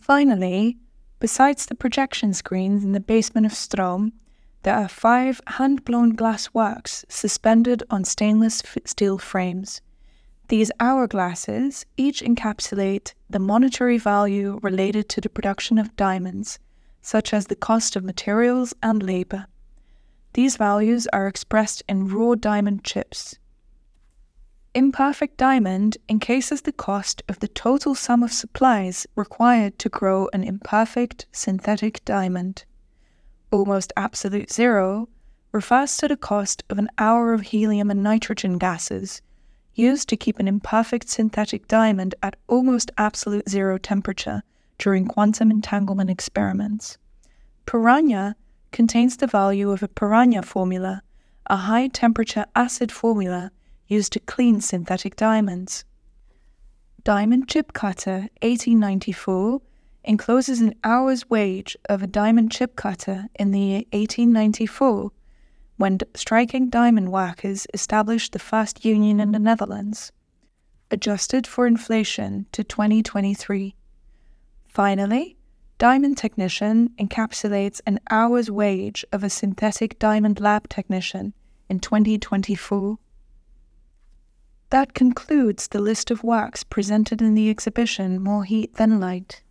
Finally, besides the projection screens in the basement of Stroom, there are 5 hand-blown glass works suspended on stainless steel frames. These hourglasses each encapsulate the monetary value related to the production of diamonds, such as the cost of materials and labor. These values are expressed in raw diamond chips. Imperfect diamond encases the cost of the total sum of supplies required to grow an imperfect synthetic diamond. Almost absolute zero refers to the cost of an hour of helium and nitrogen gases used to keep an imperfect synthetic diamond at almost absolute zero temperature during quantum entanglement experiments. Piranha contains the value of a Piranha formula, a high-temperature acid formula used to clean synthetic diamonds. Diamond Chip Cutter 1894 encloses an hour's wage of a diamond chip cutter in the year 1894, when striking diamond workers established the first union in the Netherlands, adjusted for inflation to 2023. Finally, Diamond Technician encapsulates an hour's wage of a synthetic diamond lab technician in 2024. That concludes the list of works presented in the exhibition More Heat Than Light.